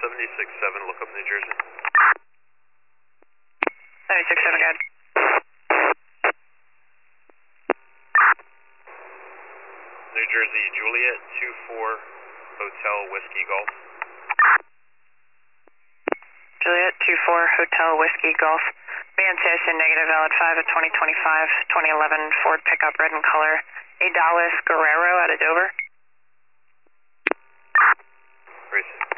76-7, look up New Jersey. 76-7, good. New Jersey, Juliet 24, Hotel Whiskey Golf. Juliet 24, Hotel Whiskey Golf. BNCIC negative, valid 5 of 2025, 2011 Ford pickup, red in color. A Dallas Guerrero out of Dover. Racing.